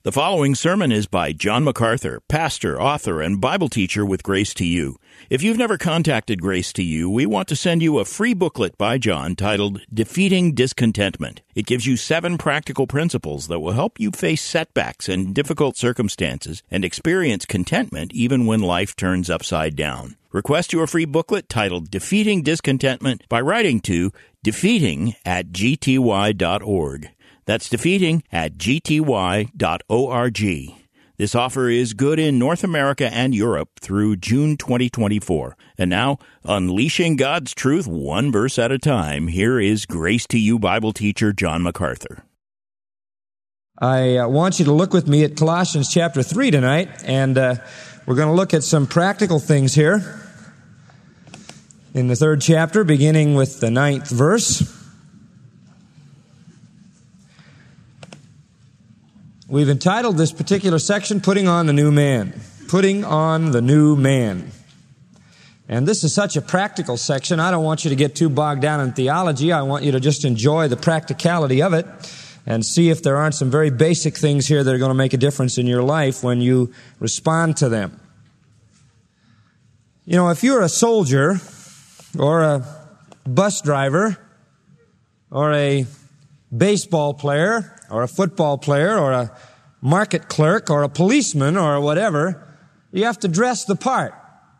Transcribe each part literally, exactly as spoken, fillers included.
The following sermon is by John MacArthur, pastor, author, and Bible teacher with Grace to You. If you've never contacted Grace to You, we want to send you a free booklet by John titled Defeating Discontentment. It gives you seven practical principles that will help you face setbacks and difficult circumstances and experience contentment even when life turns upside down. Request your free booklet titled Defeating Discontentment by writing to defeating at g t y dot org. That's defeating at g t y dot org. This offer is good in North America and Europe through June twenty twenty-four. And now, unleashing God's truth one verse at a time, here is Grace to You Bible teacher John MacArthur. I uh, want you to look with me at Colossians chapter three tonight, and uh, we're going to look at some practical things here in the third chapter, beginning with the ninth verse. We've entitled this particular section, Putting on the New Man. Putting on the New Man. And this is such a practical section. I don't want you to get too bogged down in theology. I want you to just enjoy the practicality of it and see if there aren't some very basic things here that are going to make a difference in your life when you respond to them. You know, if you're a soldier or a bus driver or a baseball player or a football player or a market clerk or a policeman or whatever, you have to dress the part.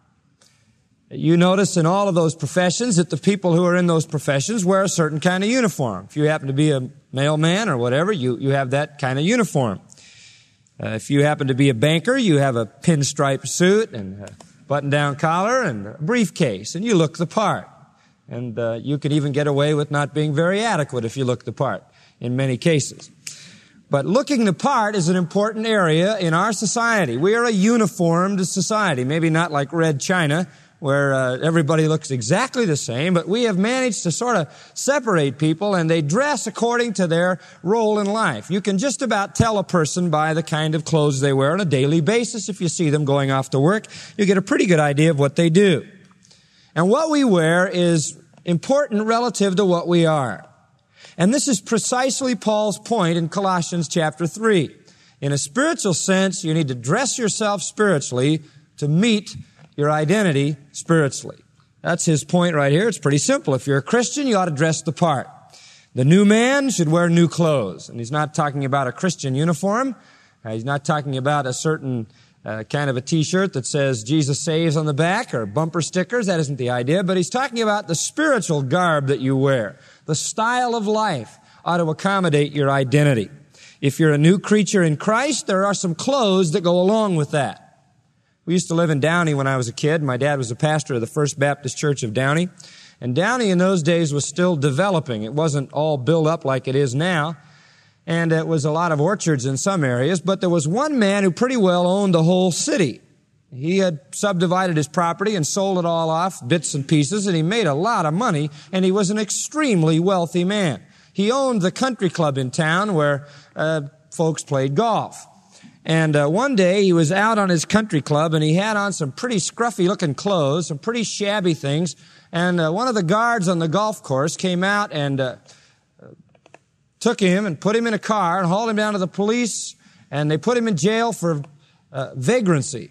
You notice in all of those professions that the people who are in those professions wear a certain kind of uniform. If you happen to be a mailman or whatever, you, you have that kind of uniform. Uh, if you happen to be a banker, you have a pinstripe suit and a button-down collar and a briefcase, and you look the part. And uh, you can even get away with not being very adequate if you look the part in many cases. But looking the part is an important area in our society. We are a uniformed society, maybe not like Red China, where uh, everybody looks exactly the same, but we have managed to sort of separate people, and they dress according to their role in life. You can just about tell a person by the kind of clothes they wear on a daily basis. If you see them going off to work, you get a pretty good idea of what they do. And what we wear is important relative to what we are. And this is precisely Paul's point in Colossians chapter three. In a spiritual sense, you need to dress yourself spiritually to meet your identity spiritually. That's his point right here. It's pretty simple. If you're a Christian, you ought to dress the part. The new man should wear new clothes. And he's not talking about a Christian uniform. Uh, he's not talking about a certain Uh, kind of a t-shirt that says Jesus saves on the back or bumper stickers. That isn't the idea. But he's talking about the spiritual garb that you wear. The style of life ought to accommodate your identity. If you're a new creature in Christ, there are some clothes that go along with that. We used to live in Downey when I was a kid. My dad was a pastor of the First Baptist Church of Downey. And Downey in those days was still developing. It wasn't all built up like it is now. And it was a lot of orchards in some areas, but there was one man who pretty well owned the whole city. He had subdivided his property and sold it all off, bits and pieces, and he made a lot of money, and he was an extremely wealthy man. He owned the country club in town where uh, folks played golf. And uh, one day he was out on his country club, and he had on some pretty scruffy-looking clothes, some pretty shabby things, and uh, one of the guards on the golf course came out and Uh, took him and put him in a car and hauled him down to the police, and they put him in jail for uh, vagrancy.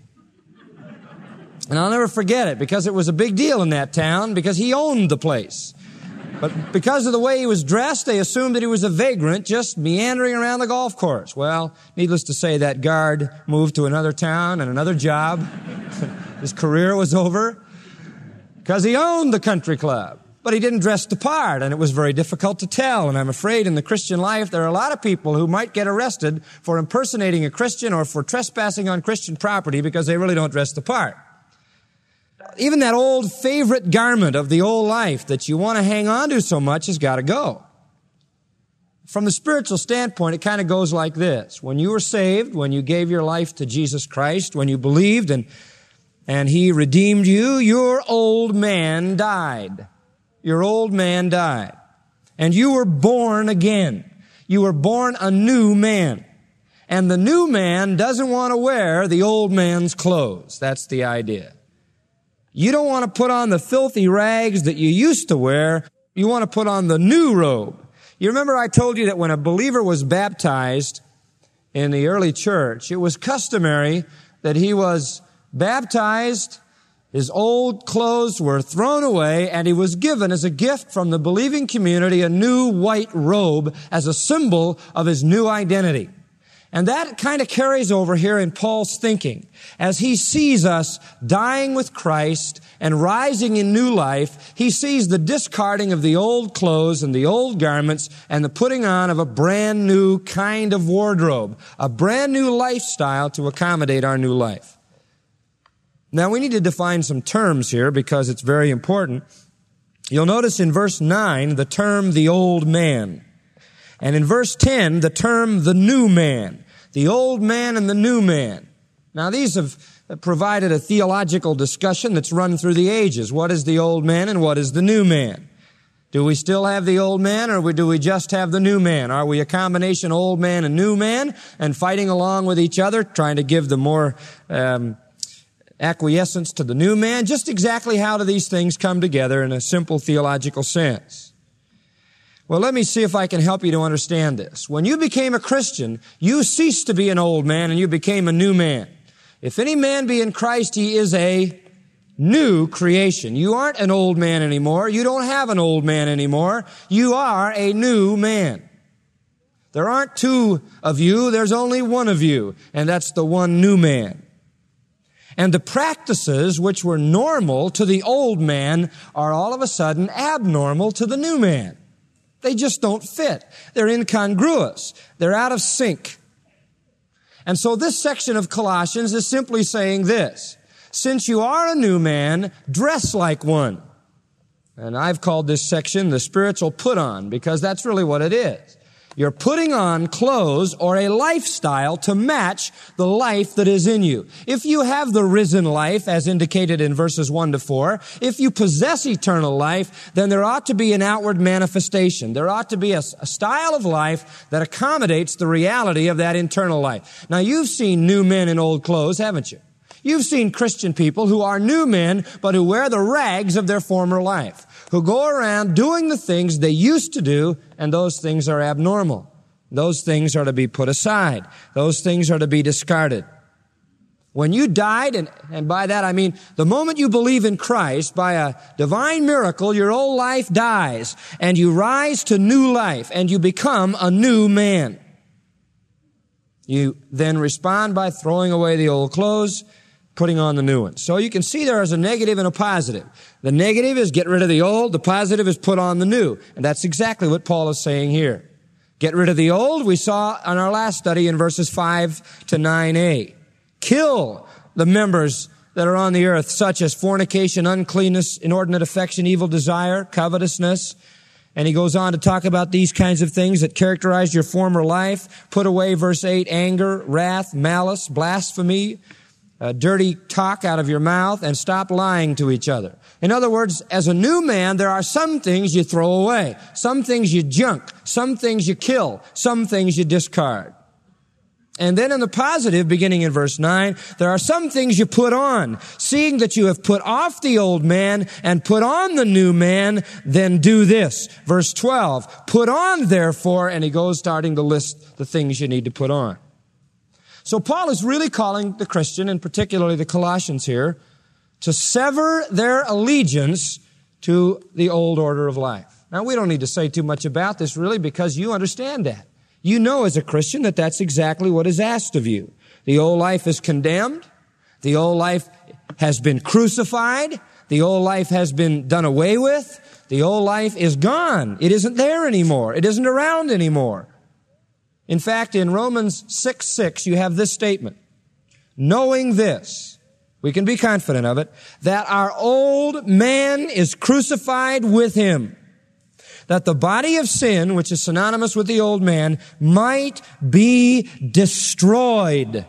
And I'll never forget it, because it was a big deal in that town, because he owned the place. But because of the way he was dressed, they assumed that he was a vagrant just meandering around the golf course. Well, needless to say, that guard moved to another town and another job. His career was over because he owned the country club. But he didn't dress the part, and it was very difficult to tell. And I'm afraid in the Christian life, there are a lot of people who might get arrested for impersonating a Christian or for trespassing on Christian property because they really don't dress the part. Even that old favorite garment of the old life that you want to hang on to so much has got to go. From the spiritual standpoint, it kind of goes like this. When you were saved, when you gave your life to Jesus Christ, when you believed and, and He redeemed you, your old man died. Your old man died. And you were born again. You were born a new man. And the new man doesn't want to wear the old man's clothes. That's the idea. You don't want to put on the filthy rags that you used to wear. You want to put on the new robe. You remember I told you that when a believer was baptized, in the early church, it was customary that he was baptized, his old clothes were thrown away, and he was given as a gift from the believing community a new white robe as a symbol of his new identity. And that kind of carries over here in Paul's thinking. As he sees us dying with Christ and rising in new life, he sees the discarding of the old clothes and the old garments and the putting on of a brand new kind of wardrobe, a brand new lifestyle to accommodate our new life. Now, we need to define some terms here because it's very important. You'll notice in verse nine the term the old man. And in verse ten, the term the new man. The old man and the new man. Now, these have provided a theological discussion that's run through the ages. What is the old man and what is the new man? Do we still have the old man or do we just have the new man? Are we a combination old man and new man and fighting along with each other, trying to give the more um acquiescence to the new man? Just exactly how do these things come together in a simple theological sense? Well, let me see if I can help you to understand this. When you became a Christian, you ceased to be an old man and you became a new man. If any man be in Christ, he is a new creation. You aren't an old man anymore. You don't have an old man anymore. You are a new man. There aren't two of you. There's only one of you, and that's the one new man. And the practices which were normal to the old man are all of a sudden abnormal to the new man. They just don't fit. They're incongruous. They're out of sync. And so this section of Colossians is simply saying this: since you are a new man, dress like one. And I've called this section the spiritual put-on because that's really what it is. You're putting on clothes or a lifestyle to match the life that is in you. If you have the risen life, as indicated in verses one to four, if you possess eternal life, then there ought to be an outward manifestation. There ought to be a, a style of life that accommodates the reality of that internal life. Now, you've seen new men in old clothes, haven't you? You've seen Christian people who are new men, but who wear the rags of their former life, who go around doing the things they used to do, and those things are abnormal. Those things are to be put aside. Those things are to be discarded. When you died, and, and by that I mean the moment you believe in Christ, by a divine miracle, your old life dies, and you rise to new life, and you become a new man. You then respond by throwing away the old clothes, putting on the new ones. So you can see there is a negative and a positive. The negative is get rid of the old. The positive is put on the new. And that's exactly what Paul is saying here. Get rid of the old, we saw on our last study in verses five to nine a. Kill the members that are on the earth, such as fornication, uncleanness, inordinate affection, evil desire, covetousness. And he goes on to talk about these kinds of things that characterize your former life. Put away, verse eight, anger, wrath, malice, blasphemy, Uh, dirty talk out of your mouth, and stop lying to each other. In other words, as a new man, there are some things you throw away, some things you junk, some things you kill, some things you discard. And then in the positive, beginning in verse nine, there are some things you put on. Seeing that you have put off the old man and put on the new man, then do this. Verse twelve, put on therefore, and he goes starting to list the things you need to put on. So Paul is really calling the Christian, and particularly the Colossians here, to sever their allegiance to the old order of life. Now, we don't need to say too much about this, really, because you understand that. You know as a Christian that that's exactly what is asked of you. The old life is condemned. The old life has been crucified. The old life has been done away with. The old life is gone. It isn't there anymore. It isn't around anymore. In fact, in Romans six six, you have this statement. Knowing this, we can be confident of it, that our old man is crucified with him, that the body of sin, which is synonymous with the old man, might be destroyed.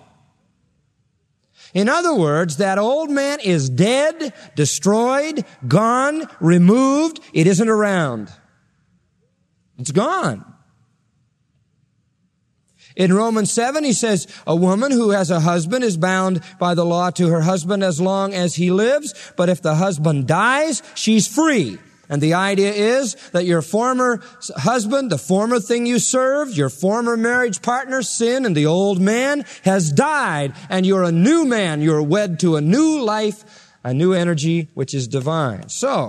In other words, that old man is dead, destroyed, gone, removed. It isn't around. It's gone. In Romans seven, he says, a woman who has a husband is bound by the law to her husband as long as he lives, but if the husband dies, she's free. And the idea is that your former husband, the former thing you served, your former marriage partner, sin, and the old man has died, and you're a new man. You're wed to a new life, a new energy, which is divine. So,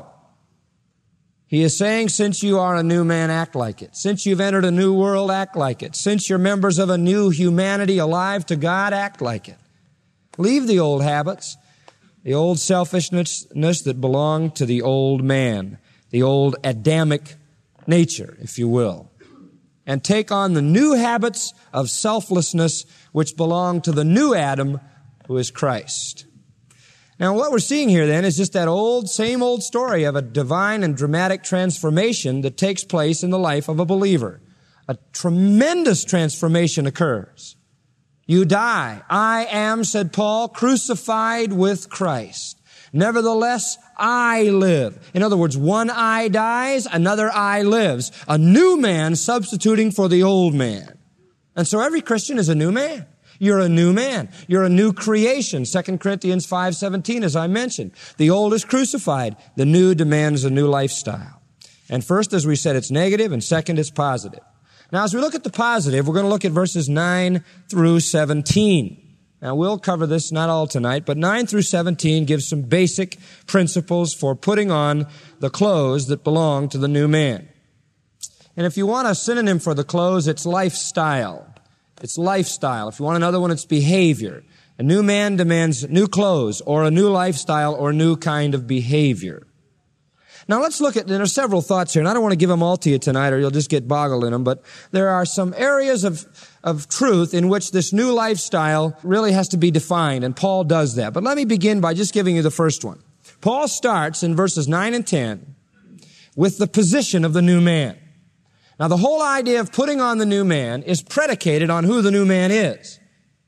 he is saying, since you are a new man, act like it. Since you've entered a new world, act like it. Since you're members of a new humanity alive to God, act like it. Leave the old habits, the old selfishness that belong to the old man, the old Adamic nature, if you will, and take on the new habits of selflessness which belong to the new Adam, who is Christ. Now, what we're seeing here then is just that old, same old story of a divine and dramatic transformation that takes place in the life of a believer. A tremendous transformation occurs. You die. I am, said Paul, crucified with Christ. Nevertheless, I live. In other words, one I dies, another I lives. A new man substituting for the old man. And so every Christian is a new man. You're a new man. You're a new creation. Second Corinthians five seventeen, as I mentioned. The old is crucified. The new demands a new lifestyle. And first, as we said, it's negative, and second, it's positive. Now, as we look at the positive, we're going to look at verses nine through seventeen. Now, we'll cover this not all tonight, but nine through seventeen gives some basic principles for putting on the clothes that belong to the new man. And if you want a synonym for the clothes, it's lifestyle. It's lifestyle. If you want another one, it's behavior. A new man demands new clothes or a new lifestyle or a new kind of behavior. Now let's look at, there are several thoughts here, and I don't want to give them all to you tonight or you'll just get boggled in them, but there are some areas of, of truth in which this new lifestyle really has to be defined, and Paul does that. But let me begin by just giving you the first one. Paul starts in verses nine and ten with the position of the new man. Now, the whole idea of putting on the new man is predicated on who the new man is.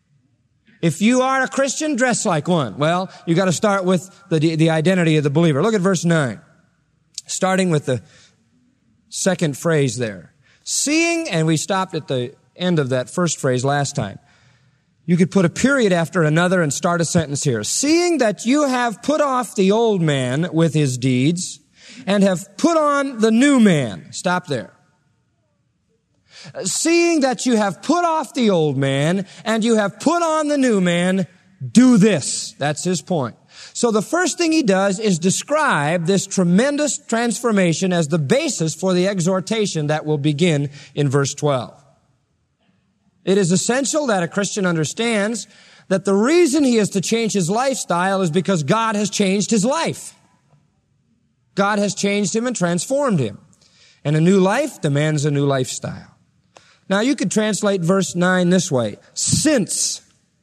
If you are a Christian, dress like one. Well, you got to start with the, the identity of the believer. Look at verse nine, starting with the second phrase there. Seeing, and we stopped at the end of that first phrase last time. You could put a period after another and start a sentence here. Seeing that you have put off the old man with his deeds and have put on the new man. Stop there. Seeing that you have put off the old man and you have put on the new man, do this. That's his point. So the first thing he does is describe this tremendous transformation as the basis for the exhortation that will begin in verse twelve. It is essential that a Christian understands that the reason he is to change his lifestyle is because God has changed his life. God has changed him and transformed him. And a new life demands a new lifestyle. Now, you could translate verse nine this way. Since,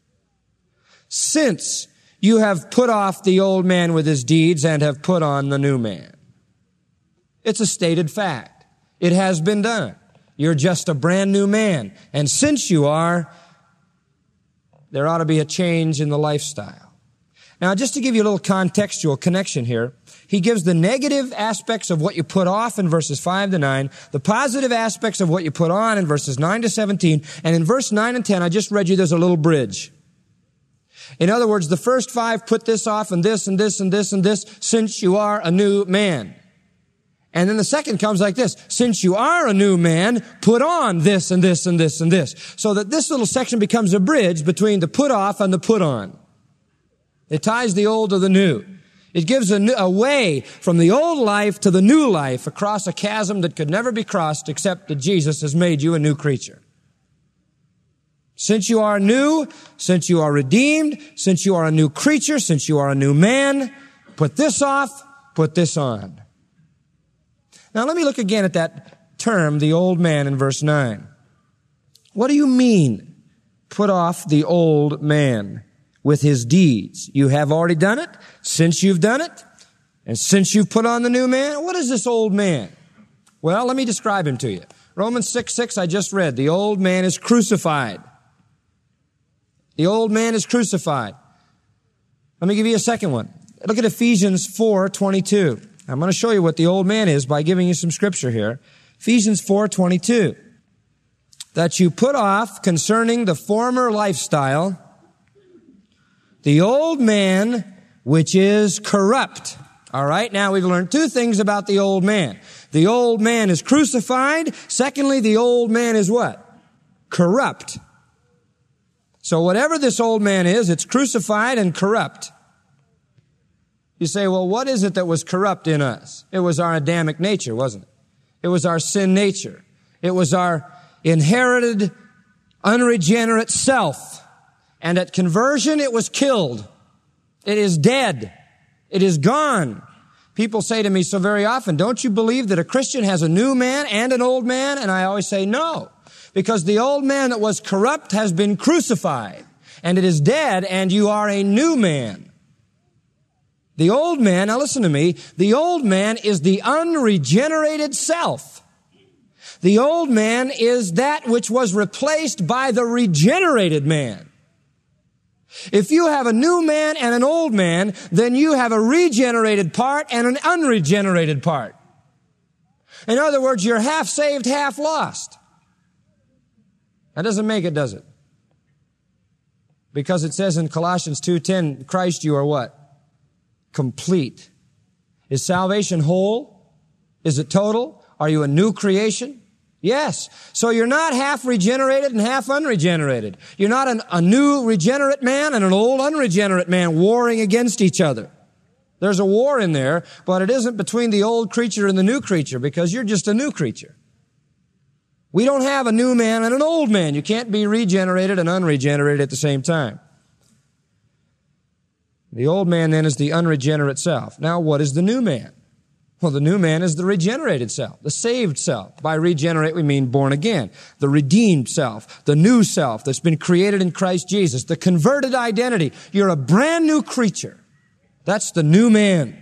since you have put off the old man with his deeds and have put on the new man. It's a stated fact. It has been done. You're just a brand new man. And since you are, there ought to be a change in the lifestyle. Now, just to give you a little contextual connection here, he gives the negative aspects of what you put off in verses five to nine, the positive aspects of what you put on in verses nine to seventeen, and in verse nine and ten, I just read you there's a little bridge. In other words, the first five put this off and this and this and this and this, since you are a new man. And then the second comes like this, since you are a new man, put on this and this and this and this. So that this little section becomes a bridge between the put off and the put on. It ties the old to the new. It gives a, new, a way from the old life to the new life across a chasm that could never be crossed except that Jesus has made you a new creature. Since you are new, since you are redeemed, since you are a new creature, since you are a new man, put this off, put this on. Now let me look again at that term, the old man, in verse nine. What do you mean, put off the old man with his deeds? You have already done it. Since you've done it, and since you've put on the new man, what is this old man? Well, let me describe him to you. Romans six six, I just read. The old man is crucified. The old man is crucified. Let me give you a second one. Look at Ephesians four twenty-two. I'm going to show you what the old man is by giving you some scripture here. Ephesians four twenty-two. That you put off concerning the former lifestyle, the old man which is corrupt. All right, now we've learned two things about the old man. The old man is crucified. Secondly, the old man is what? Corrupt. So whatever this old man is, it's crucified and corrupt. You say, well, what is it that was corrupt in us? It was our Adamic nature, wasn't it? It was our sin nature. It was our inherited, unregenerate self. And at conversion, it was killed. It is dead. It is gone. People say to me so very often, don't you believe that a Christian has a new man and an old man? And I always say no, because the old man that was corrupt has been crucified, and it is dead, and you are a new man. The old man, now listen to me, the old man is the unregenerated self. The old man is that which was replaced by the regenerated man. If you have a new man and an old man, then you have a regenerated part and an unregenerated part. In other words, you're half saved, half lost. That doesn't make it, does it? Because it says in Colossians two ten, Christ you are what? Complete. Is salvation whole? Is it total? Are you a new creation? Yes. So you're not half regenerated and half unregenerated. You're not an, a new regenerate man and an old unregenerate man warring against each other. There's a war in there, but it isn't between the old creature and the new creature, because you're just a new creature. We don't have a new man and an old man. You can't be regenerated and unregenerated at the same time. The old man then is the unregenerate self. Now, what is the new man? Well, the new man is the regenerated self, the saved self. By regenerate, we mean born again. The redeemed self, the new self that's been created in Christ Jesus, the converted identity. You're a brand new creature. That's the new man.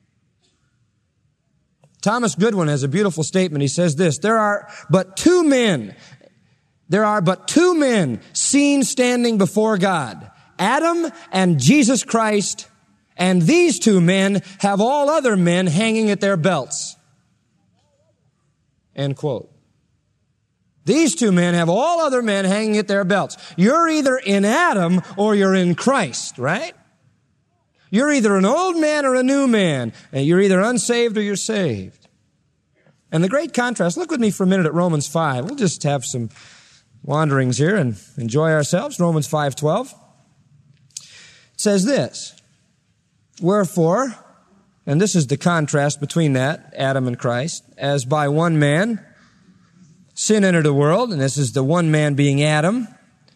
Thomas Goodwin has a beautiful statement. He says this, there are but two men, there are but two men seen standing before God, Adam and Jesus Christ, and these two men have all other men hanging at their belts. End quote. These two men have all other men hanging at their belts. You're either in Adam or you're in Christ, right? You're either an old man or a new man, and you're either unsaved or you're saved. And the great contrast, look with me for a minute at Romans five. We'll just have some wanderings here and enjoy ourselves. Romans five twelve. It says this, wherefore, and this is the contrast between that, Adam and Christ, as by one man sin entered the world, and this is the one man being Adam,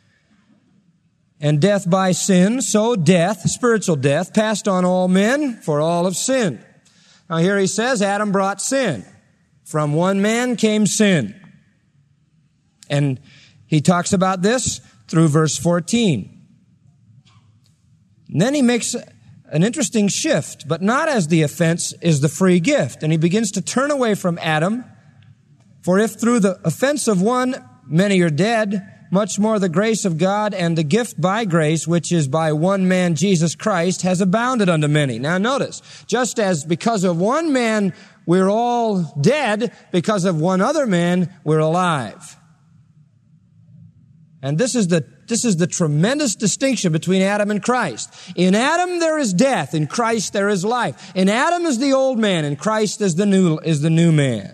and death by sin, so death, spiritual death, passed on all men, for all have sinned. Now here he says, Adam brought sin. From one man came sin. And he talks about this through verse fourteen. And then he makes an interesting shift, but not as the offense is the free gift. And he begins to turn away from Adam. For if through the offense of one many are dead, much more the grace of God and the gift by grace, which is by one man, Jesus Christ, has abounded unto many. Now notice, just as because of one man we're all dead, because of one other man we're alive. And this is the This is the tremendous distinction between Adam and Christ. In Adam there is death, in Christ there is life. In Adam is the old man, in Christ is the new, is the new man.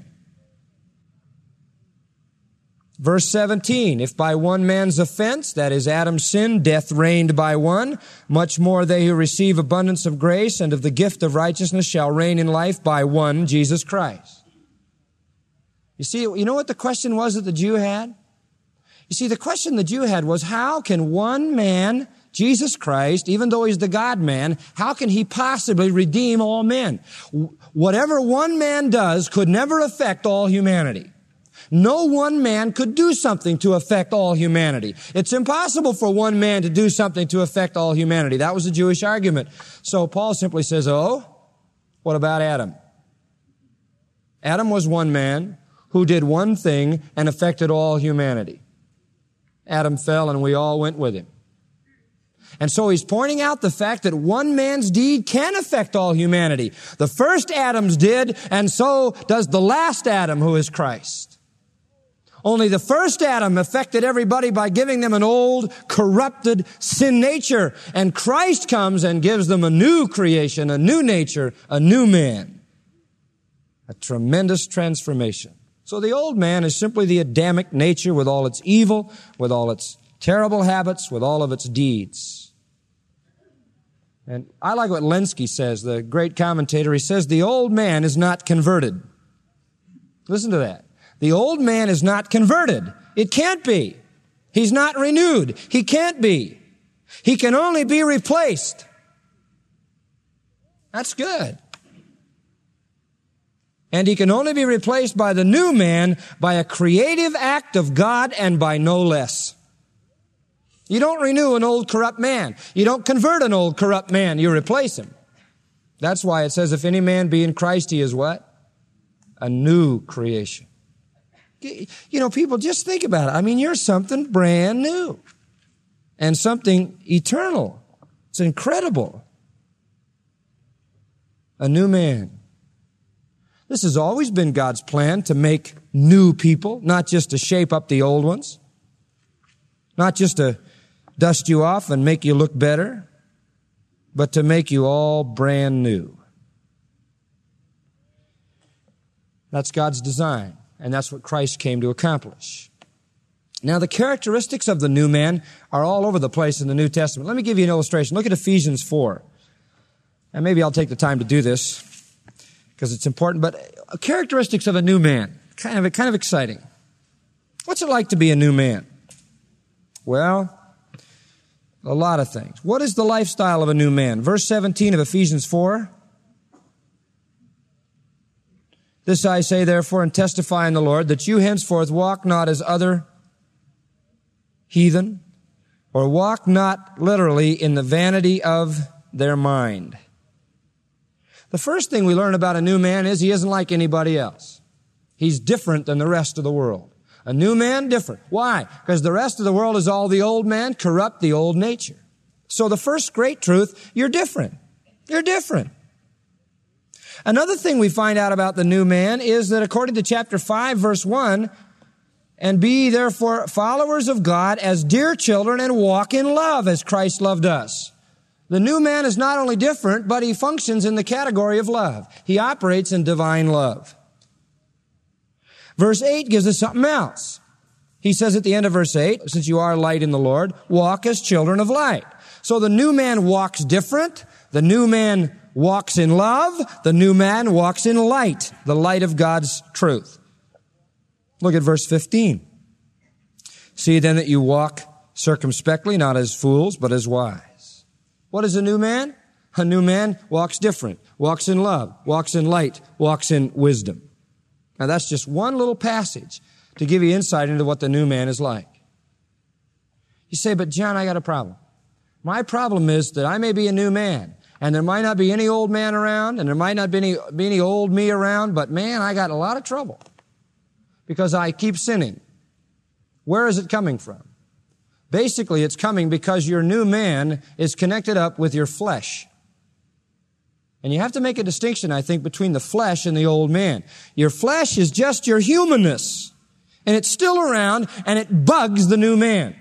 Verse seventeen, if by one man's offense, that is Adam's sin, death reigned by one, much more they who receive abundance of grace and of the gift of righteousness shall reign in life by one, Jesus Christ. You see, you know what the question was that the Jew had? You see, the question the Jew had was, how can one man, Jesus Christ, even though he's the God-man, how can he possibly redeem all men? Whatever one man does could never affect all humanity. No one man could do something to affect all humanity. It's impossible for one man to do something to affect all humanity. That was the Jewish argument. So Paul simply says, oh, what about Adam? Adam was one man who did one thing and affected all humanity. Adam fell and we all went with him. And so he's pointing out the fact that one man's deed can affect all humanity. The first Adam's did, and so does the last Adam, who is Christ. Only the first Adam affected everybody by giving them an old, corrupted sin nature. And Christ comes and gives them a new creation, a new nature, a new man. A tremendous transformation. So the old man is simply the Adamic nature with all its evil, with all its terrible habits, with all of its deeds. And I like what Lenski says, the great commentator. He says, the old man is not converted. Listen to that. The old man is not converted. It can't be. He's not renewed. He can't be. He can only be replaced. That's good. And he can only be replaced by the new man by a creative act of God and by no less. You don't renew an old corrupt man. You don't convert an old corrupt man. You replace him. That's why it says, if any man be in Christ, he is what? A new creation. You know, people, just think about it. I mean, you're something brand new and something eternal. It's incredible. A new man. This has always been God's plan, to make new people, not just to shape up the old ones, not just to dust you off and make you look better, but to make you all brand new. That's God's design. And that's what Christ came to accomplish. Now, the characteristics of the new man are all over the place in the New Testament. Let me give you an illustration. Look at Ephesians four. And maybe I'll take the time to do this because it's important. But characteristics of a new man, kind of, kind of exciting. What's it like to be a new man? Well, a lot of things. What is the lifestyle of a new man? Verse seventeen of Ephesians four. This I say, therefore, and testify in the Lord, that you henceforth walk not as other heathen, or walk not literally in the vanity of their mind. The first thing we learn about a new man is he isn't like anybody else. He's different than the rest of the world. A new man, different. Why? Because the rest of the world is all the old man, corrupt the old nature. So the first great truth, you're different. You're different. Another thing we find out about the new man is that according to chapter five, verse one, and be therefore followers of God as dear children and walk in love as Christ loved us. The new man is not only different, but he functions in the category of love. He operates in divine love. Verse eight gives us something else. He says at the end of verse eight, since you are light in the Lord, walk as children of light. So the new man walks different. The new man walks in love. The new man walks in light, the light of God's truth. Look at verse fifteen. See then that you walk circumspectly, not as fools, but as wise. What is a new man? A new man walks different, walks in love, walks in light, walks in wisdom. Now that's just one little passage to give you insight into what the new man is like. You say, but John, I got a problem. My problem is that I may be a new man, and there might not be any old man around, and there might not be any, be any old me around, but man, I got a lot of trouble because I keep sinning. Where is it coming from? Basically, it's coming because your new man is connected up with your flesh. And you have to make a distinction, I think, between the flesh and the old man. Your flesh is just your humanness, and it's still around, and it bugs the new man.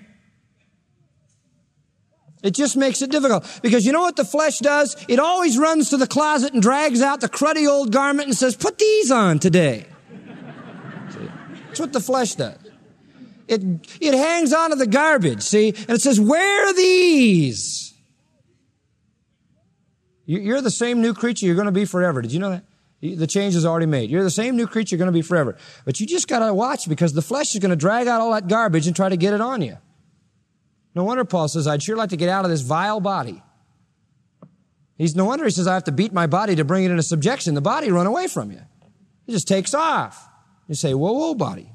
It just makes it difficult. Because you know what the flesh does? It always runs to the closet and drags out the cruddy old garment and says, put these on today. See? That's what the flesh does. It, it hangs onto the garbage, see? And it says, wear these. You're the same new creature you're going to be forever. Did you know that? The change is already made. You're the same new creature you're going to be forever. But you just got to watch because the flesh is going to drag out all that garbage and try to get it on you. No wonder Paul says, I'd sure like to get out of this vile body. He's no wonder he says, I have to beat my body to bring it into subjection. The body run away from you. It just takes off. You say, whoa, whoa, body.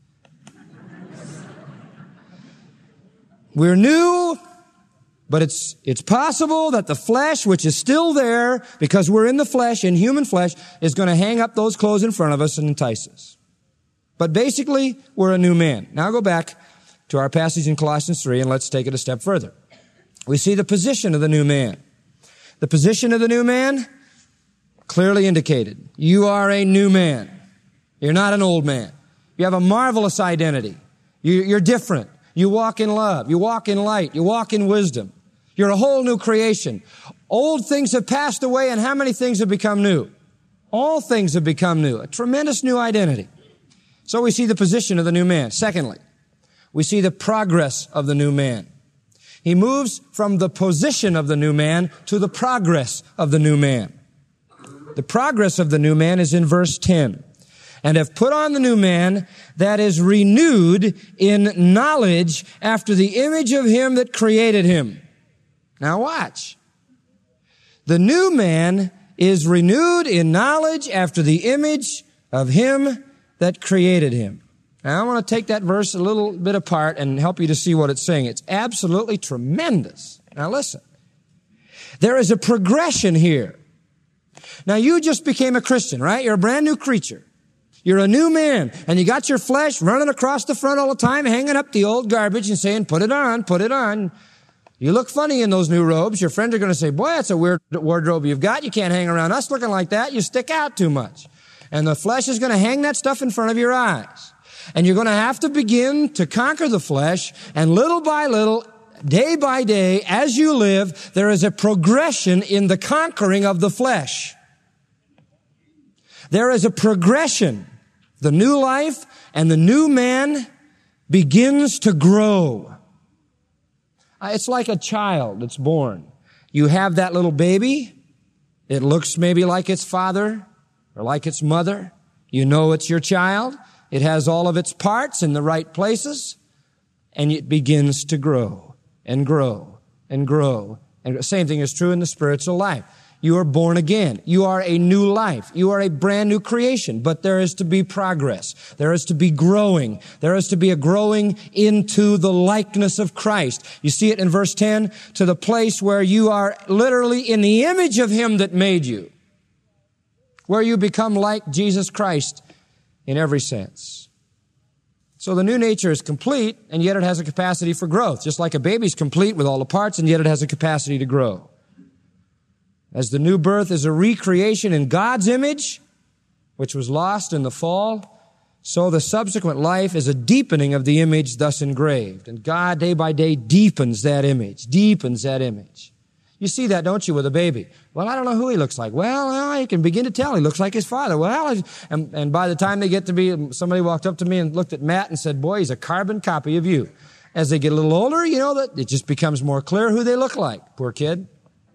We're new, but it's, it's possible that the flesh, which is still there, because we're in the flesh, in human flesh, is going to hang up those clothes in front of us and entice us. But basically, we're a new man. Now go back to our passage in Colossians three, and let's take it a step further. We see the position of the new man. The position of the new man, clearly indicated. You are a new man. You're not an old man. You have a marvelous identity. You, you're different. You walk in love. You walk in light. You walk in wisdom. You're a whole new creation. Old things have passed away, and how many things have become new? All things have become new. A tremendous new identity. So we see the position of the new man. Secondly, we see the progress of the new man. He moves from the position of the new man to the progress of the new man. The progress of the new man is in verse ten. And have put on the new man that is renewed in knowledge after the image of him that created him. Now watch. The new man is renewed in knowledge after the image of him that created him. Now I want to take that verse a little bit apart and help you to see what it's saying. It's absolutely tremendous. Now listen. There is a progression here. Now you just became a Christian, right? You're a brand new creature. You're a new man, and you got your flesh running across the front all the time, hanging up the old garbage and saying, put it on, put it on. You look funny in those new robes. Your friends are going to say, boy, that's a weird wardrobe you've got. You can't hang around us looking like that. You stick out too much. And the flesh is going to hang that stuff in front of your eyes. And you're going to have to begin to conquer the flesh, and little by little, day by day, as you live, there is a progression in the conquering of the flesh. There is a progression. The new life and the new man begins to grow. It's like a child that's born. You have that little baby. It looks maybe like its father or like its mother. You know it's your child. It has all of its parts in the right places. And it begins to grow and grow and grow. And the same thing is true in the spiritual life. You are born again. You are a new life. You are a brand new creation. But there is to be progress. There is to be growing. There is to be a growing into the likeness of Christ. You see it in verse ten, to the place where you are literally in the image of him that made you. Where you become like Jesus Christ in every sense. So the new nature is complete, and yet it has a capacity for growth. Just like a baby's complete with all the parts, and yet it has a capacity to grow. As the new birth is a recreation in God's image, which was lost in the fall, so the subsequent life is a deepening of the image thus engraved. And God, day by day, deepens that image, deepens that image. You see that, don't you, with a baby? Well, I don't know who he looks like. Well, well you can begin to tell he looks like his father. Well, and, and by the time they get to be, somebody walked up to me and looked at Matt and said, boy, he's a carbon copy of you. As they get a little older, you know, that it just becomes more clear who they look like. Poor kid.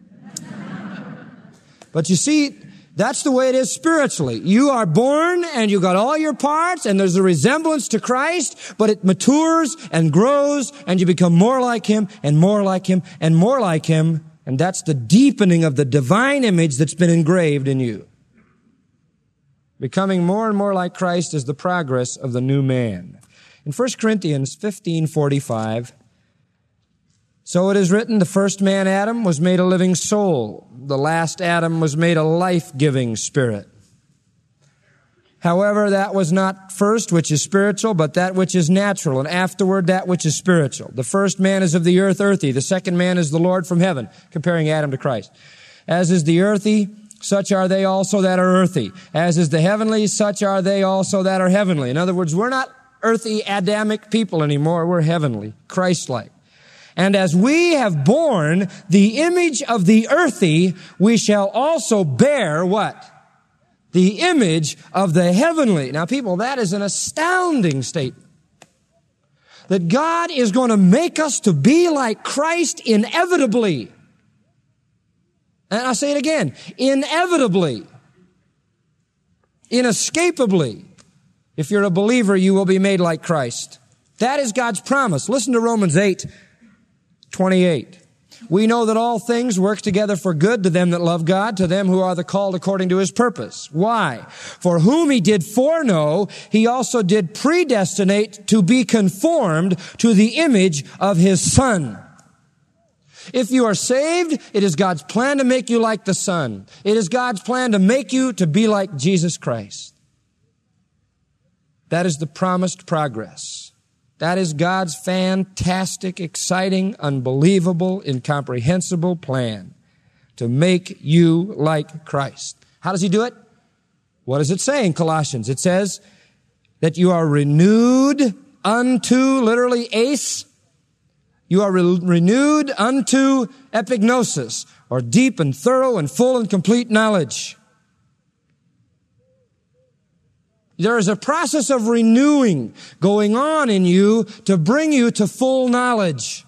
But you see, that's the way it is spiritually. You are born and you got all your parts and there's a resemblance to Christ, but it matures and grows and you become more like him and more like him and more like him. And that's the deepening of the divine image that's been engraved in you. Becoming more and more like Christ is the progress of the new man. In First Corinthians fifteen forty-five, so it is written, the first man, Adam, was made a living soul. The last Adam was made a life-giving spirit. However, that was not first which is spiritual, but that which is natural, and afterward that which is spiritual. The first man is of the earth, earthy. The second man is the Lord from heaven, comparing Adam to Christ. As is the earthy, such are they also that are earthy. As is the heavenly, such are they also that are heavenly. In other words, we're not earthy Adamic people anymore. We're heavenly, Christ-like. And as we have borne the image of the earthy, we shall also bear what? The image of the heavenly. Now, people, that is an astounding statement. That God is going to make us to be like Christ inevitably. And I'll say it again. Inevitably. Inescapably. If you're a believer, you will be made like Christ. That is God's promise. Listen to Romans eight twenty-eight. We know that all things work together for good to them that love God, to them who are the called according to his purpose. Why? For whom he did foreknow, he also did predestinate to be conformed to the image of his Son. If you are saved, it is God's plan to make you like the Son. It is God's plan to make you to be like Jesus Christ. That is the promised progress. That is God's fantastic, exciting, unbelievable, incomprehensible plan to make you like Christ. How does he do it? What does it say in Colossians? It says, that you are renewed unto, literally ace, you are re- renewed unto epignosis, or deep and thorough and full and complete knowledge. There is a process of renewing going on in you to bring you to full knowledge.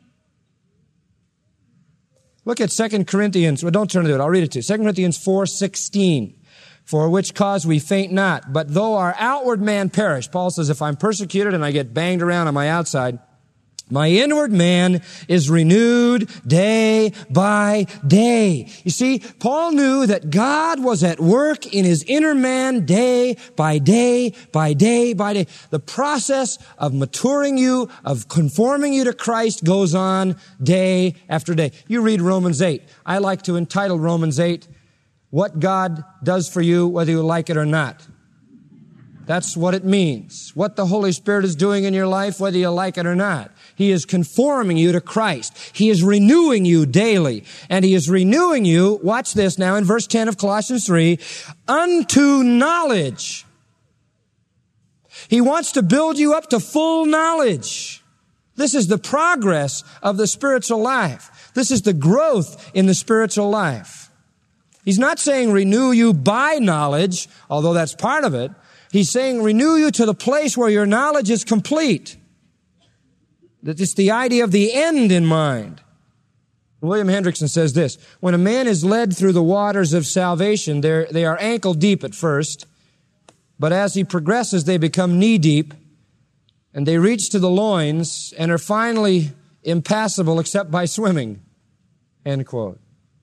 Look at Second Corinthians. Well, don't turn to it. I'll read it to you. Second Corinthians four sixteen. For which cause we faint not. But though our outward man perish, Paul says, if I'm persecuted and I get banged around on my outside, my inward man is renewed day by day. You see, Paul knew that God was at work in his inner man day by day by day by day. The process of maturing you, of conforming you to Christ goes on day after day. You read Romans eight. I like to entitle Romans eight, what God does for you, whether you like it or not. That's what it means. What the Holy Spirit is doing in your life, whether you like it or not. He is conforming you to Christ. He is renewing you daily. And He is renewing you, watch this now in verse ten of Colossians three, unto knowledge. He wants to build you up to full knowledge. This is the progress of the spiritual life. This is the growth in the spiritual life. He's not saying renew you by knowledge, although that's part of it. He's saying renew you to the place where your knowledge is complete. That it's the idea of the end in mind. William Hendrickson says this, when a man is led through the waters of salvation, they're, they are ankle deep at first, but as he progresses, they become knee deep, and they reach to the loins and are finally impassable except by swimming. End quote.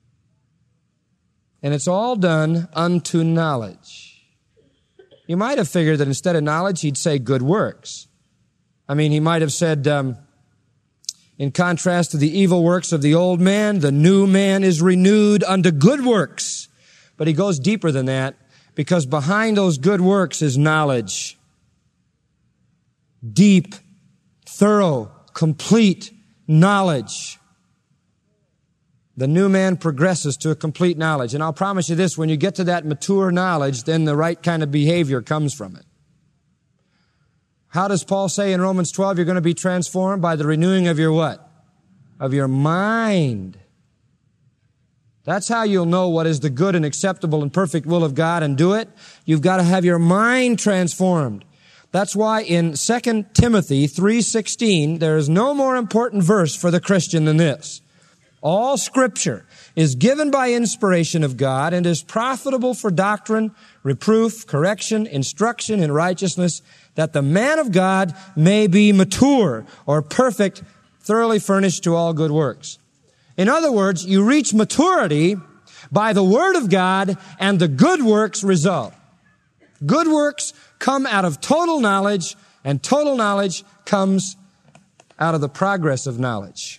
And it's all done unto knowledge. You might have figured that instead of knowledge, he'd say good works. I mean, he might have said, um, in contrast to the evil works of the old man, the new man is renewed unto good works. But he goes deeper than that, because behind those good works is knowledge. Deep, thorough, complete knowledge. The new man progresses to a complete knowledge. And I'll promise you this, when you get to that mature knowledge, then the right kind of behavior comes from it. How does Paul say in Romans twelve, you're going to be transformed by the renewing of your what? Of your mind. That's how you'll know what is the good and acceptable and perfect will of God and do it. You've got to have your mind transformed. That's why in Second Timothy three sixteen, there is no more important verse for the Christian than this. All Scripture is given by inspiration of God and is profitable for doctrine, reproof, correction, instruction in righteousness, that the man of God may be mature or perfect, thoroughly furnished to all good works. In other words, you reach maturity by the Word of God and the good works result. Good works come out of total knowledge, and total knowledge comes out of the progress of knowledge.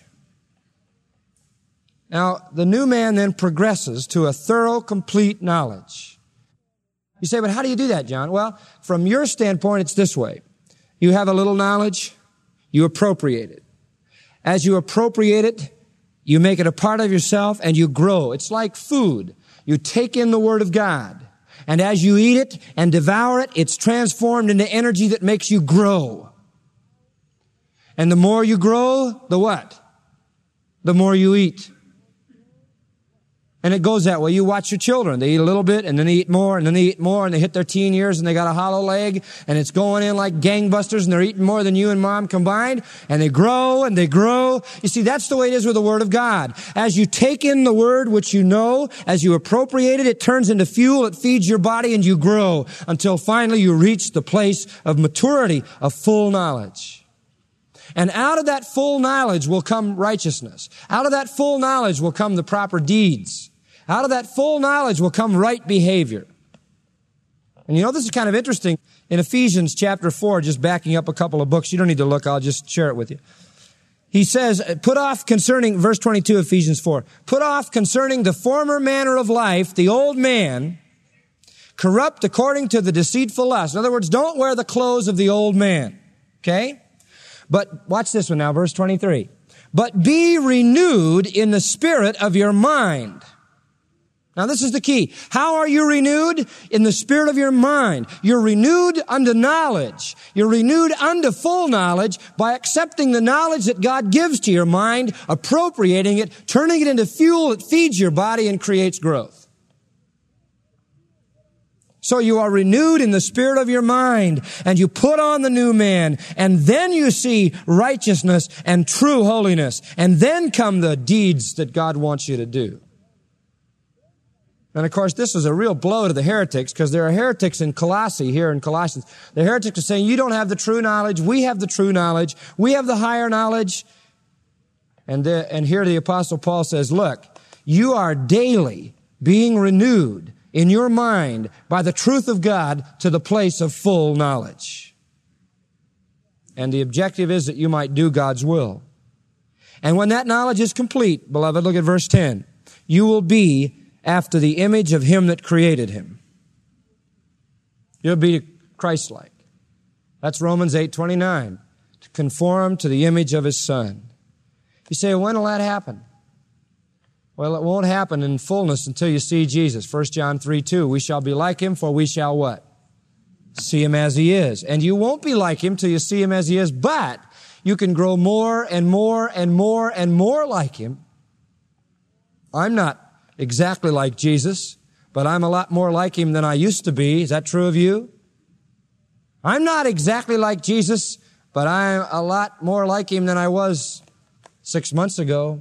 Now, the new man then progresses to a thorough, complete knowledge. You say, but how do you do that, John? Well, from your standpoint, it's this way. You have a little knowledge, you appropriate it. As you appropriate it, you make it a part of yourself and you grow. It's like food. You take in the Word of God. And as you eat it and devour it, it's transformed into energy that makes you grow. And the more you grow, the what? The more you eat. And it goes that way. You watch your children. They eat a little bit, and then they eat more, and then they eat more, and they hit their teen years, and they got a hollow leg, and it's going in like gangbusters, and they're eating more than you and mom combined, and they grow, and they grow. You see, that's the way it is with the Word of God. As you take in the Word, which you know, as you appropriate it, it turns into fuel, it feeds your body, and you grow, until finally you reach the place of maturity, of full knowledge. And out of that full knowledge will come righteousness. Out of that full knowledge will come the proper deeds. Out of that full knowledge will come right behavior. And you know, this is kind of interesting. In Ephesians chapter four, just backing up a couple of books, you don't need to look, I'll just share it with you. He says, put off concerning, verse twenty-two, Ephesians four, put off concerning the former manner of life, the old man, corrupt according to the deceitful lust. In other words, don't wear the clothes of the old man. Okay? But watch this one now, verse twenty-three. But be renewed in the spirit of your mind. Now this is the key. How are you renewed? In the spirit of your mind. You're renewed unto knowledge. You're renewed unto full knowledge by accepting the knowledge that God gives to your mind, appropriating it, turning it into fuel that feeds your body and creates growth. So you are renewed in the spirit of your mind, and you put on the new man, and then you see righteousness and true holiness, and then come the deeds that God wants you to do. And of course, this is a real blow to the heretics, because there are heretics in Colossae, here in Colossians. The heretics are saying, you don't have the true knowledge, we have the true knowledge, we have the higher knowledge. And, the, and here the Apostle Paul says, look, you are daily being renewed in your mind by the truth of God to the place of full knowledge. And the objective is that you might do God's will. And when that knowledge is complete, beloved, look at verse ten. You will be after the image of Him that created Him. You'll be Christ-like. That's Romans eight twenty-nine. To conform to the image of His Son. You say, when will that happen? Well, it won't happen in fullness until you see Jesus. First John three two, we shall be like Him, for we shall what? See Him as He is. And you won't be like Him till you see Him as He is, but you can grow more and more and more and more like Him. I'm not exactly like Jesus, but I'm a lot more like Him than I used to be. Is that true of you? I'm not exactly like Jesus, but I'm a lot more like Him than I was six months ago.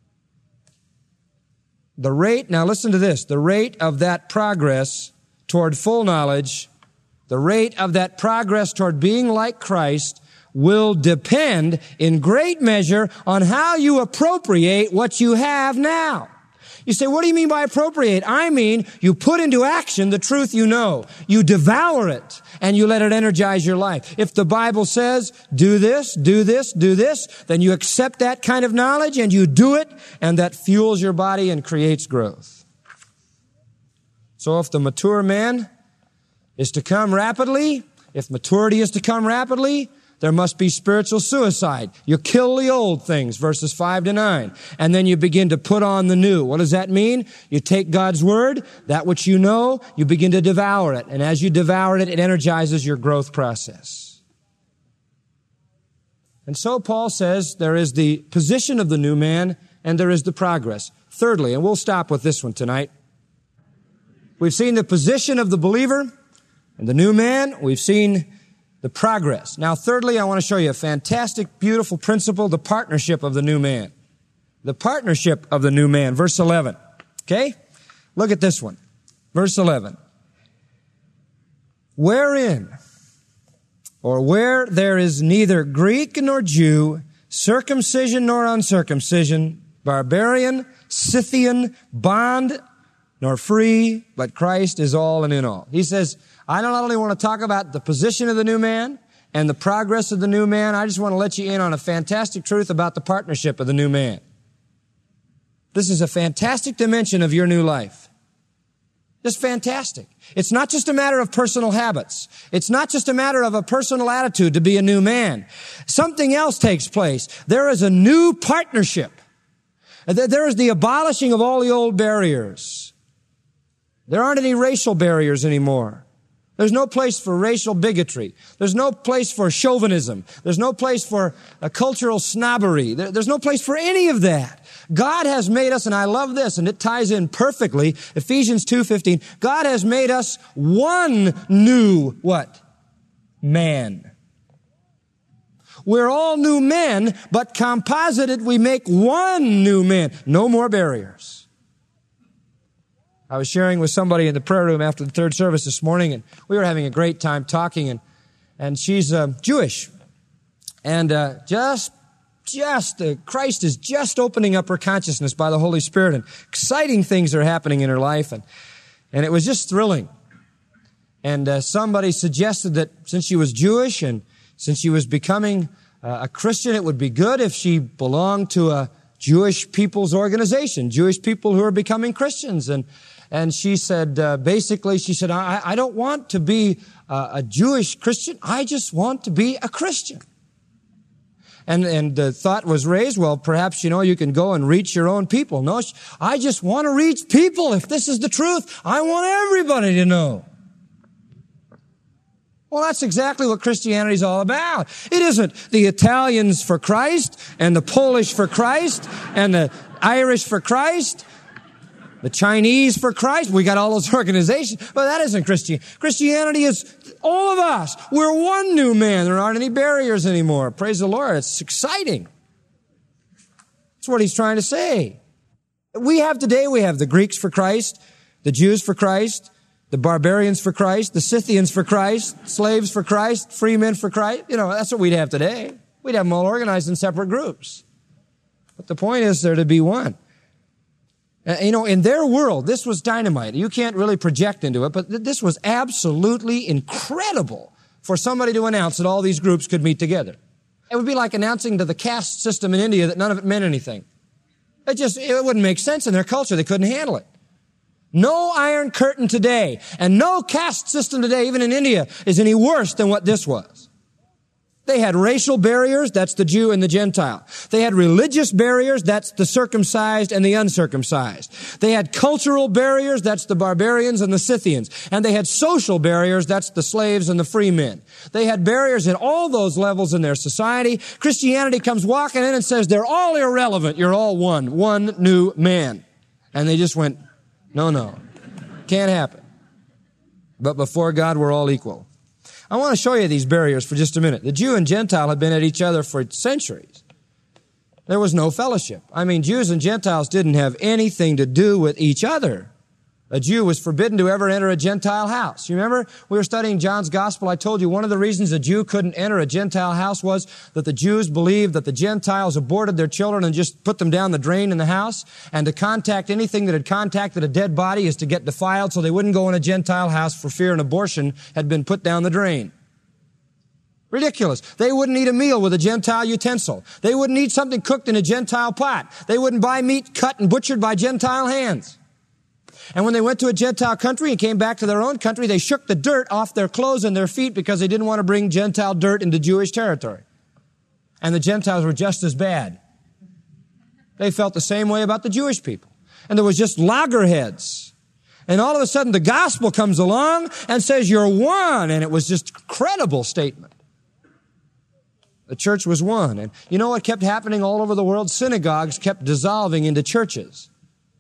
The rate, now listen to this, the rate of that progress toward full knowledge, the rate of that progress toward being like Christ will depend in great measure on how you appropriate what you have now. You say, what do you mean by appropriate? I mean, you put into action the truth you know. You devour it, and you let it energize your life. If the Bible says, do this, do this, do this, then you accept that kind of knowledge, and you do it, and that fuels your body and creates growth. So if the mature man is to come rapidly, if maturity is to come rapidly, there must be spiritual suicide. You kill the old things, verses five to nine. And then you begin to put on the new. What does that mean? You take God's Word, that which you know, you begin to devour it. And as you devour it, it energizes your growth process. And so Paul says there is the position of the new man and there is the progress. Thirdly, and we'll stop with this one tonight. We've seen the position of the believer and the new man. We've seen the progress. Now, thirdly, I want to show you a fantastic, beautiful principle, the partnership of the new man. The partnership of the new man. Verse eleven. Okay? Look at this one. Verse eleven. Wherein, or where there is neither Greek nor Jew, circumcision nor uncircumcision, barbarian, Scythian, bond, nor free, but Christ is all and in all. He says, I not only want to talk about the position of the new man and the progress of the new man, I just want to let you in on a fantastic truth about the partnership of the new man. This is a fantastic dimension of your new life. Just fantastic. It's not just a matter of personal habits. It's not just a matter of a personal attitude to be a new man. Something else takes place. There is a new partnership. There is the abolishing of all the old barriers. There aren't any racial barriers anymore. There's no place for racial bigotry. There's no place for chauvinism. There's no place for a cultural snobbery. There, there's no place for any of that. God has made us, and I love this, and it ties in perfectly, Ephesians two fifteen. God has made us one new, what? Man. We're all new men, but composited, we make one new man. No more barriers. I was sharing with somebody in the prayer room after the third service this morning, and we were having a great time talking, and, and she's uh, Jewish. And uh, just, just, uh, Christ is just opening up her consciousness by the Holy Spirit, and exciting things are happening in her life, and, and it was just thrilling. And uh, somebody suggested that since she was Jewish and since she was becoming uh, a Christian, it would be good if she belonged to a Jewish people's organization, Jewish people who are becoming Christians. And And she said, uh, basically, she said, I, I don't want to be uh, a Jewish Christian. I just want to be a Christian. And, and the thought was raised, well, perhaps, you know, you can go and reach your own people. No, I just want to reach people. If this is the truth, I want everybody to know. Well, that's exactly what Christianity is all about. It isn't the Italians for Christ and the Polish for Christ and the Irish for Christ, the Chinese for Christ. We got all those organizations, but that isn't Christianity. Christianity is all of us. We're one new man. There aren't any barriers anymore. Praise the Lord. It's exciting. That's what he's trying to say. We have today, we have the Greeks for Christ, the Jews for Christ, the barbarians for Christ, the Scythians for Christ, slaves for Christ, free men for Christ. You know, that's what we'd have today. We'd have them all organized in separate groups. But the point is they're to be one. Uh, you know, in their world, this was dynamite. You can't really project into it, but th- this was absolutely incredible for somebody to announce that all these groups could meet together. It would be like announcing to the caste system in India that none of it meant anything. It just, it wouldn't make sense in their culture. They couldn't handle it. No Iron Curtain today, and no caste system today, even in India, is any worse than what this was. They had racial barriers, that's the Jew and the Gentile. They had religious barriers, that's the circumcised and the uncircumcised. They had cultural barriers, that's the barbarians and the Scythians. And they had social barriers, that's the slaves and the free men. They had barriers at all those levels in their society. Christianity comes walking in and says, they're all irrelevant, you're all one, one new man. And they just went, no, no, can't happen. But before God, we're all equal. I want to show you these barriers for just a minute. The Jew and Gentile had been at each other for centuries. There was no fellowship. I mean, Jews and Gentiles didn't have anything to do with each other. A Jew was forbidden to ever enter a Gentile house. You remember we were studying John's Gospel. I told you one of the reasons a Jew couldn't enter a Gentile house was that the Jews believed that the Gentiles aborted their children and just put them down the drain in the house. And to contact anything that had contacted a dead body is to get defiled, so they wouldn't go in a Gentile house for fear an abortion had been put down the drain. Ridiculous. They wouldn't eat a meal with a Gentile utensil. They wouldn't eat something cooked in a Gentile pot. They wouldn't buy meat cut and butchered by Gentile hands. And when they went to a Gentile country and came back to their own country, they shook the dirt off their clothes and their feet because they didn't want to bring Gentile dirt into Jewish territory. And the Gentiles were just as bad. They felt the same way about the Jewish people. And there was just loggerheads. And all of a sudden the gospel comes along and says, you're one. And it was just a credible statement. The church was one. And you know what kept happening all over the world? Synagogues kept dissolving into churches.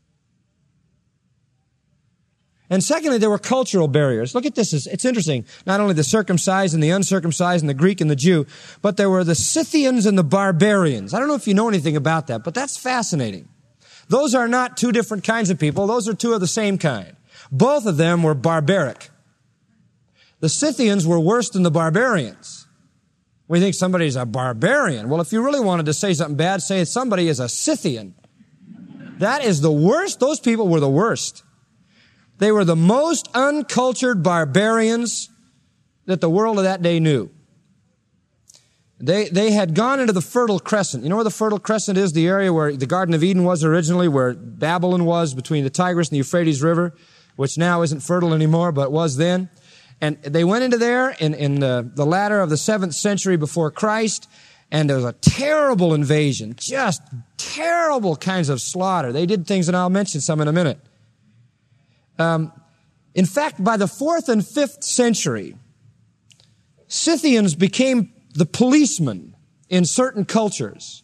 And secondly, there were cultural barriers. Look at this. It's interesting. Not only the circumcised and the uncircumcised and the Greek and the Jew, but there were the Scythians and the barbarians. I don't know if you know anything about that, but that's fascinating. Those are not two different kinds of people. Those are two of the same kind. Both of them were barbaric. The Scythians were worse than the barbarians. We think somebody's a barbarian. Well, if you really wanted to say something bad, say somebody is a Scythian. That is the worst. Those people were the worst. They were the most uncultured barbarians that the world of that day knew. They, they had gone into the Fertile Crescent. You know where the Fertile Crescent is? The area where the Garden of Eden was originally, where Babylon was, between the Tigris and the Euphrates River, which now isn't fertile anymore, but was then. And they went into there in, in the, the latter of the seventh century before Christ, and there was a terrible invasion, just terrible kinds of slaughter. They did things, and I'll mention some in a minute. Um, in fact, by the fourth and fifth century, Scythians became the policemen in certain cultures.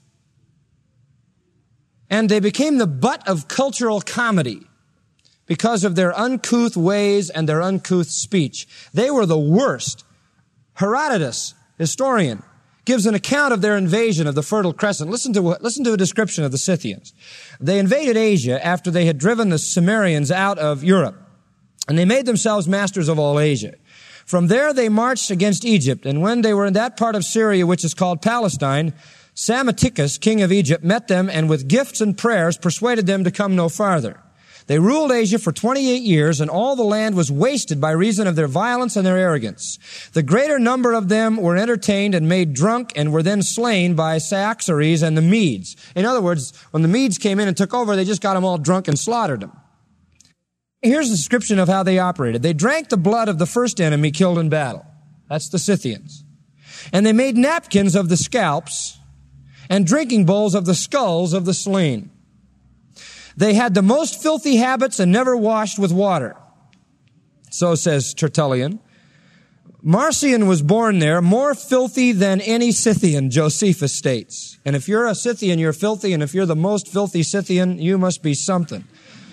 And they became the butt of cultural comedy because of their uncouth ways and their uncouth speech. They were the worst. Herodotus, historian, gives an account of their invasion of the Fertile Crescent. Listen to, listen to a description of the Scythians. They invaded Asia after they had driven the Cimmerians out of Europe, and they made themselves masters of all Asia. From there they marched against Egypt, and when they were in that part of Syria which is called Palestine, Psammeticus, king of Egypt, met them and with gifts and prayers persuaded them to come no farther. They ruled Asia for twenty-eight years, and all the land was wasted by reason of their violence and their arrogance. The greater number of them were entertained and made drunk and were then slain by Cyaxares and the Medes. In other words, when the Medes came in and took over, they just got them all drunk and slaughtered them. Here's a description of how they operated. They drank the blood of the first enemy killed in battle. That's the Scythians. And they made napkins of the scalps and drinking bowls of the skulls of the slain. They had the most filthy habits and never washed with water. So says Tertullian. Marcion was born there, more filthy than any Scythian, Josephus states. And if you're a Scythian, you're filthy, and if you're the most filthy Scythian, you must be something.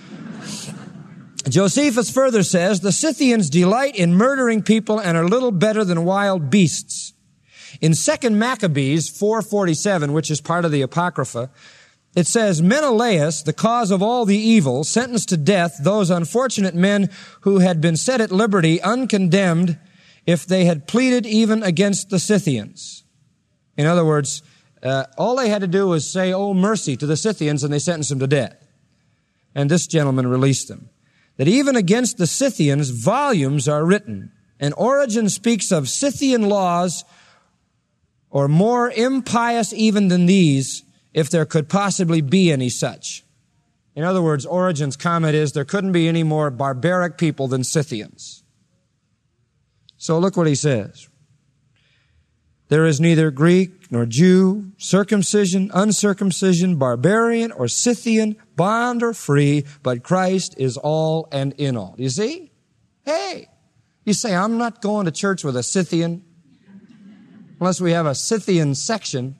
Josephus further says, the Scythians delight in murdering people and are little better than wild beasts. In Second Maccabees four forty-seven, which is part of the Apocrypha, it says, Menelaus, the cause of all the evil, sentenced to death those unfortunate men who had been set at liberty uncondemned if they had pleaded even against the Scythians. In other words, uh, all they had to do was say, oh, mercy to the Scythians, and they sentenced them to death. And this gentleman released them. That even against the Scythians, volumes are written. And Origen speaks of Scythian laws, or more impious even than these, if there could possibly be any such. In other words, Origen's comment is there couldn't be any more barbaric people than Scythians. So look what he says. There is neither Greek nor Jew, circumcision, uncircumcision, barbarian or Scythian, bond or free, but Christ is all and in all. You see? Hey, you say, I'm not going to church with a Scythian unless we have a Scythian section.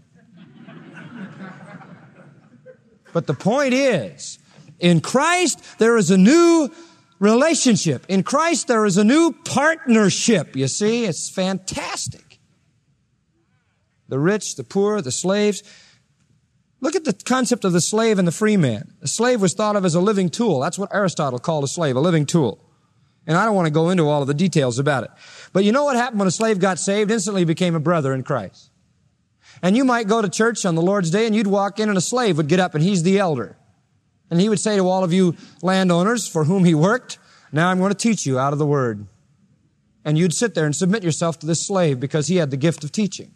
But the point is, in Christ, there is a new relationship. In Christ, there is a new partnership. You see, it's fantastic. The rich, the poor, the slaves. Look at the concept of the slave and the free man. The slave was thought of as a living tool. That's what Aristotle called a slave, a living tool. And I don't want to go into all of the details about it. But you know what happened when a slave got saved? Instantly became a brother in Christ. And you might go to church on the Lord's Day and you'd walk in and a slave would get up and he's the elder. And he would say to all of you landowners for whom he worked, now I'm going to teach you out of the Word. And you'd sit there and submit yourself to this slave because he had the gift of teaching.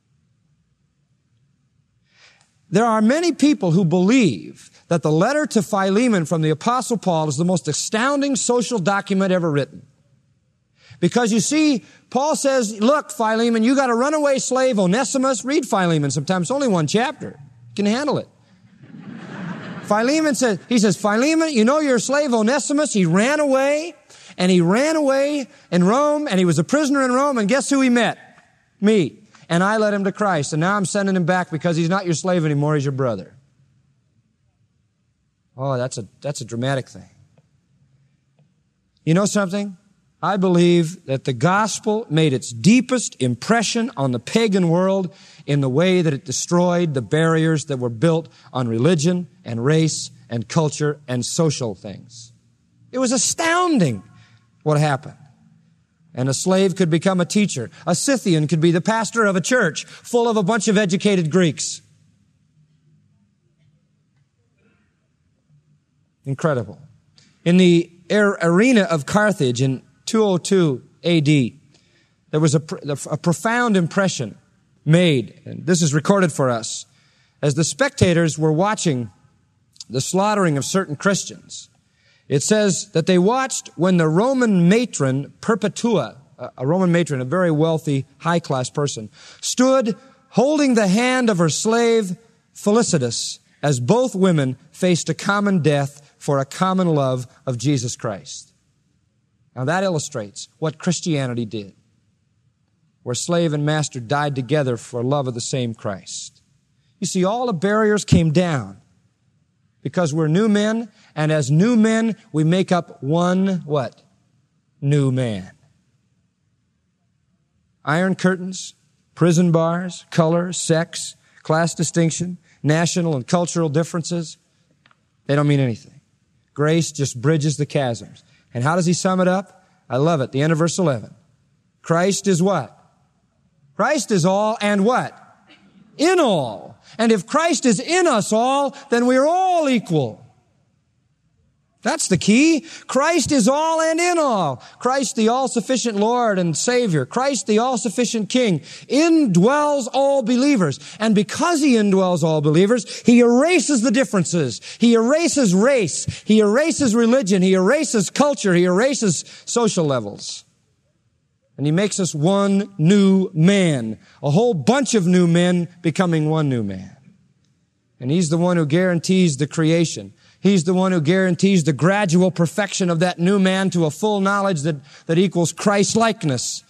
There are many people who believe that the letter to Philemon from the Apostle Paul is the most astounding social document ever written. Because you see, Paul says, look, Philemon, you got a runaway slave, Onesimus. Read Philemon sometime. It's only one chapter. You can handle it. Philemon says, he says, Philemon, you know your slave Onesimus, he ran away, and he ran away in Rome, and he was a prisoner in Rome, and guess who he met? Me. And I led him to Christ, and now I'm sending him back because he's not your slave anymore, he's your brother. Oh, that's a, that's a dramatic thing. You know something? I believe that the gospel made its deepest impression on the pagan world in the way that it destroyed the barriers that were built on religion and race and culture and social things. It was astounding what happened. And a slave could become a teacher. A Scythian could be the pastor of a church full of a bunch of educated Greeks. Incredible. In the arena of Carthage in two oh two A D, there was a, a profound impression made, and this is recorded for us, as the spectators were watching the slaughtering of certain Christians. It says that they watched when the Roman matron Perpetua, a Roman matron, a very wealthy, high-class person, stood holding the hand of her slave Felicitas as both women faced a common death for a common love of Jesus Christ. Now that illustrates what Christianity did, where slave and master died together for love of the same Christ. You see, all the barriers came down because we're new men, and as new men, we make up one, what? New man. Iron curtains, prison bars, color, sex, class distinction, national and cultural differences, they don't mean anything. Grace just bridges the chasms. And how does he sum it up? I love it. The end of verse eleven. Christ is what? Christ is all and what? In all. And if Christ is in us all, then we're all equal. That's the key. Christ is all and in all. Christ, the all-sufficient Lord and Savior. Christ, the all-sufficient King, indwells all believers. And because He indwells all believers, He erases the differences. He erases race. He erases religion. He erases culture. He erases social levels. And He makes us one new man. A whole bunch of new men becoming one new man. And He's the one who guarantees the creation. He's the one who guarantees the gradual perfection of that new man to a full knowledge that, that equals Christ-likeness.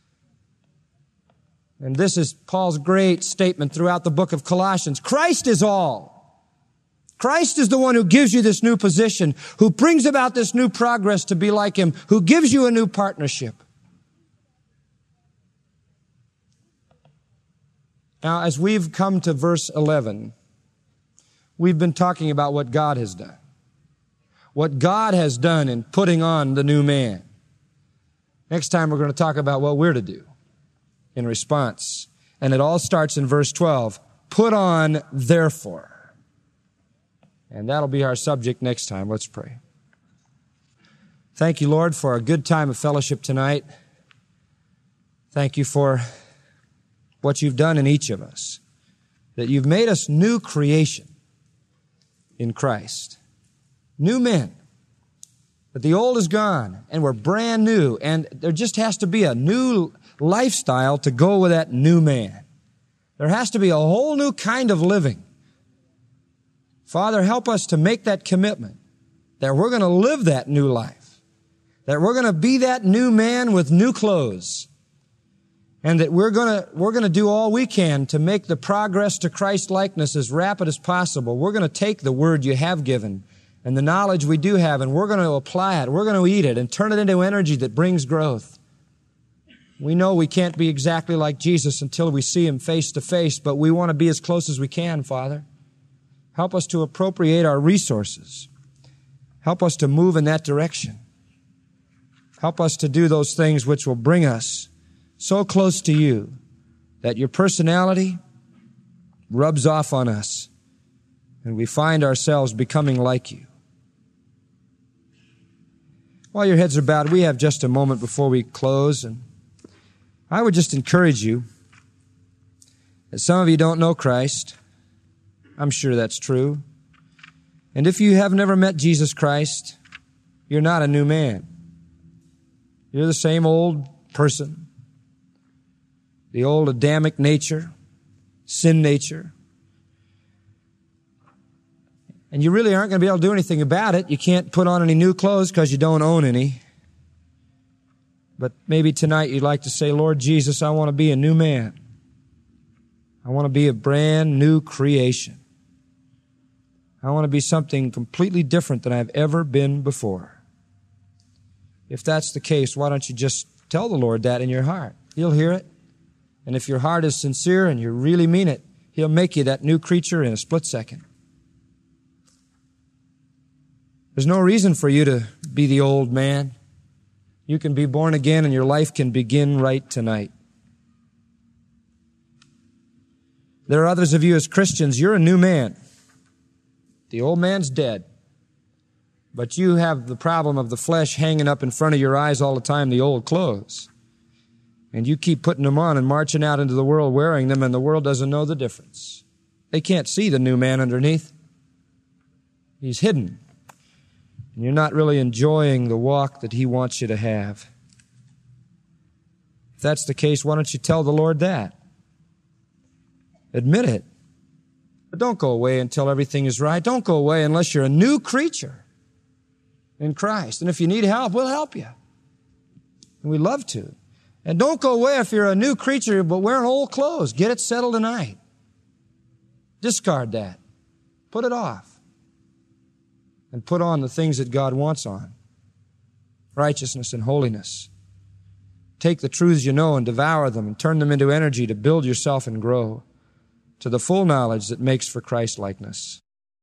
And this is Paul's great statement throughout the book of Colossians. Christ is all. Christ is the one who gives you this new position, who brings about this new progress to be like Him, who gives you a new partnership. Now, as we've come to verse eleven, we've been talking about what God has done. What God has done in putting on the new man. Next time we're going to talk about what we're to do in response. And it all starts in verse twelve. Put on, therefore. And that'll be our subject next time. Let's pray. Thank you, Lord, for a good time of fellowship tonight. Thank you for what you've done in each of us. That you've made us new creation in Christ. New men. That the old is gone and we're brand new. And there just has to be a new lifestyle to go with that new man. There has to be a whole new kind of living. Father, help us to make that commitment that we're going to live that new life. That we're going to be that new man with new clothes. And that we're going to, we're going to do all we can to make the progress to Christ-likeness as rapid as possible. We're going to take the word you have given and the knowledge we do have, and we're going to apply it. We're going to eat it and turn it into energy that brings growth. We know we can't be exactly like Jesus until we see Him face to face, but we want to be as close as we can, Father. Help us to appropriate our resources. Help us to move in that direction. Help us to do those things which will bring us so close to You that Your personality rubs off on us and we find ourselves becoming like You. While your heads are bowed, we have just a moment before we close, and I would just encourage you that some of you don't know Christ. I'm sure that's true. And if you have never met Jesus Christ, you're not a new man. You're the same old person. The old Adamic nature, sin nature. And you really aren't going to be able to do anything about it. You can't put on any new clothes because you don't own any. But maybe tonight you'd like to say, Lord Jesus, I want to be a new man. I want to be a brand new creation. I want to be something completely different than I've ever been before. If that's the case, why don't you just tell the Lord that in your heart? He'll hear it. And if your heart is sincere and you really mean it, He'll make you that new creature in a split second. There's no reason for you to be the old man. You can be born again and your life can begin right tonight. There are others of you as Christians, you're a new man. The old man's dead. But you have the problem of the flesh hanging up in front of your eyes all the time, the old clothes. And you keep putting them on and marching out into the world wearing them, and the world doesn't know the difference. They can't see the new man underneath. He's hidden. And you're not really enjoying the walk that He wants you to have. If that's the case, why don't you tell the Lord that? Admit it. But don't go away until everything is right. Don't go away unless you're a new creature in Christ. And if you need help, we'll help you. And we love to. And don't go away if you're a new creature but wearing old clothes. Get it settled tonight. Discard that. Put it off. And put on the things that God wants on. Righteousness and holiness. Take the truths you know and devour them and turn them into energy to build yourself and grow to the full knowledge that makes for Christ-likeness.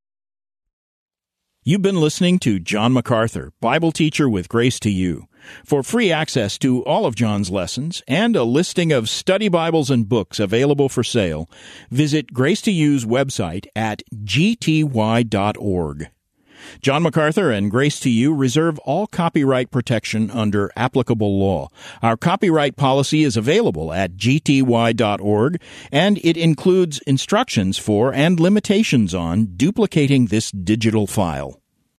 You've been listening to John MacArthur, Bible teacher with Grace to You. For free access to all of John's lessons and a listing of study Bibles and books available for sale, visit Grace to You's website at g t y dot org. John MacArthur and Grace to You reserve all copyright protection under applicable law. Our copyright policy is available at g t y dot org, and it includes instructions for and limitations on duplicating this digital file.